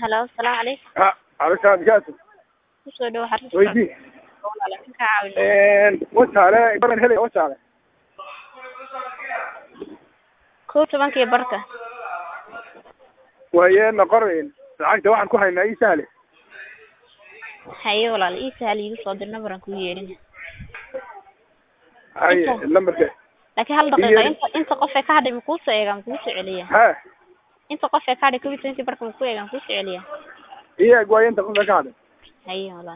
هلا السلام عليكم. عليك كاتب kusoo dhaw xarunta ويدي walaal ka caawin وتعالى برن هلي وتعالى 12 barka وهي نقرين lacagta waxaan ku haynaa ii sahle haye walaal ii sahal igu soo dir number ku yeerin hay lambarka laakiin hal daqiiqo inta qof ee ka hadhay ku soo eegan ku soo celiya ha inta qof ee ka hadhay 12 barka ku eegan ku soo celiya iyo go'ay inta qof ka hadhay haye walaal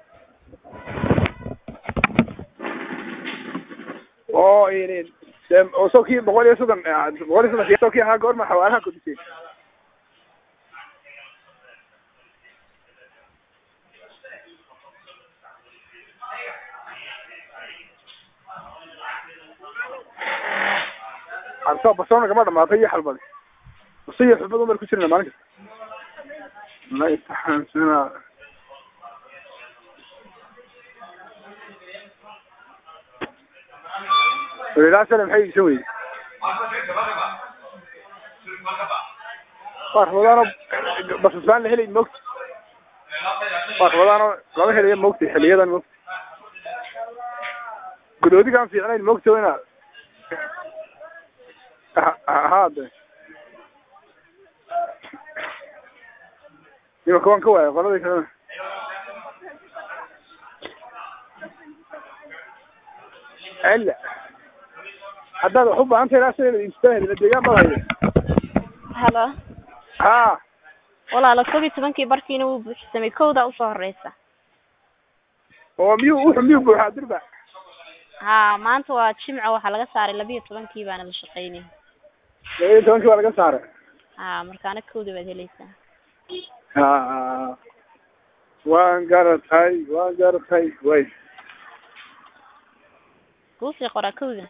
oo ineen oo soo kii 130 soo kii ha goorma xawaaraha ku disay عرفت بصونا كمان ما في حلبة وصيح حلبة ما كسرنا مالك لا يستحن سنة لا سلام حي يسوي وضعنا بس سبحان الله هلي الموت وضعنا قام هلي الموت حليا الموت قدودي كان في عين الموت وين هذا يبقى كمان كويس غلطي كمان إلا هذا حب أنت راسل يستاهل الدجاج ما هي هلا ها walaal 12 barkiina uu buuxsamay kooda u soo horeysa oo miyuu buuxa dirba maanta waa jimco waxa laga saaray 12 baana la shaqeynay 12 waa laga saaray markaana kooda baad helaysaa waan garatay way kuusi qora kooda